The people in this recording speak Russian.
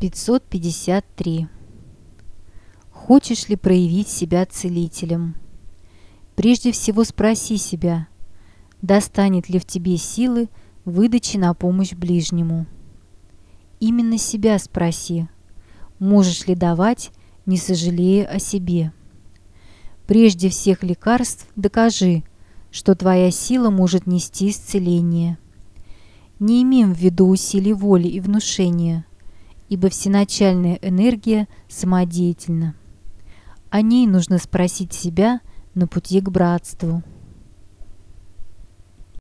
553. Хочешь ли проявить себя целителем? Прежде всего спроси себя, достанет ли в тебе силы выдачи на помощь ближнему. Именно себя спроси, можешь ли давать, не сожалея о себе. Прежде всех лекарств докажи, что твоя сила может нести исцеление. Не имеем в виду усилий воли и внушения, ибо всеначальная энергия самодеятельна. О ней нужно спросить себя на пути к братству.